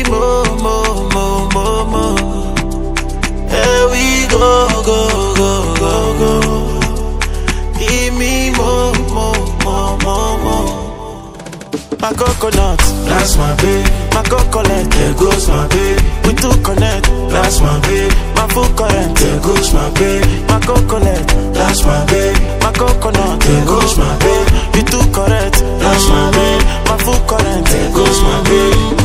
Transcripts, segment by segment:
more. Here we go. Give me more. My coconut, That's my babe. my coconut, There goes my babe. we two connect. That's my babe. My full current, There goes my babe. my coconut, That's my babe. my coconut, There goes my babe. you too correct. That's my babe. My full current, There goes my babe.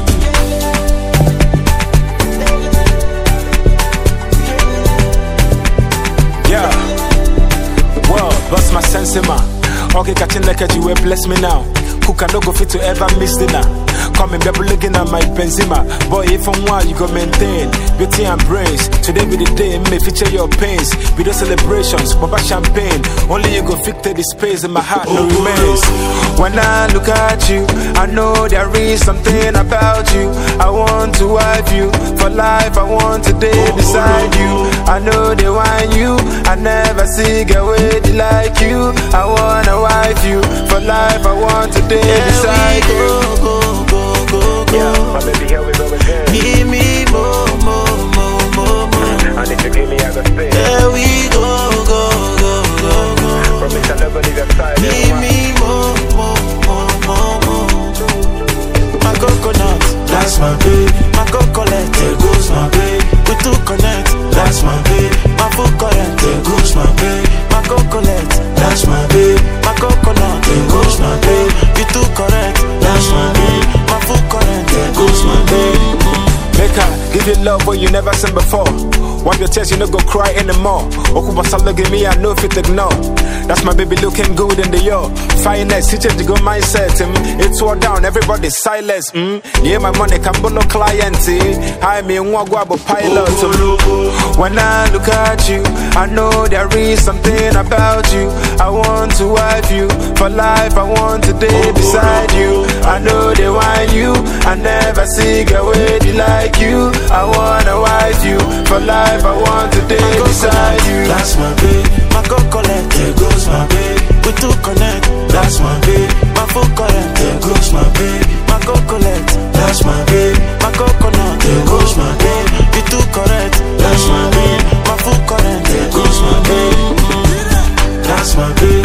Yeah. Well, bust my sense in man. Okay, catching like you will bless me now. Who can no go fit to ever miss dinner? Come and be looking at my Benzema. Boy, if I'm wild, you go maintain beauty and brains. Today be the day, may feature your pains. Be the celebrations, Baba champagne. Only you go fit the space in my heart, no remains. When I look at you, I know there is something about you. I want to wife you for life. I want to day beside you. I know they want you. I never see girl with like you. I wanna wife you for life. I want to day beside you. go. Yeah, my baby, here we go again. Give me more. And if you give me, I go stay. Here we go. Promise I'll never leave your side. Give me more. My coconut, That's my babe. my coconut, There goes my babe. we two connect. That's my babe. My full current, There goes my babe. my coconut, That's my babe. my coconut, There goes my babe. you too correct. That's my babe. My full current, There goes my babe. Make her give you love what you never seen before. Wipe your tears, you no go cry anymore. Okuba look at me, I know if it ignore. That's my baby looking good in the yo. Finest, he changed the good mindset. It's all down, everybody's silence. Yeah, my money can be no client. I mean, what go pilot. When I look at you, I know there is something about you. I want to wife you for life. I want to day beside you. I know they want you. I never see girl with like you. I wanna wife you for life. I want to day beside you. That's my babe. my coconut, There goes my babe. we two connect. That's my babe. My full current, There goes my babe. my coconut, That's my babe. my coconut, There goes my babe. you too correct. That's my babe. My full current, There goes my babe. That's my babe.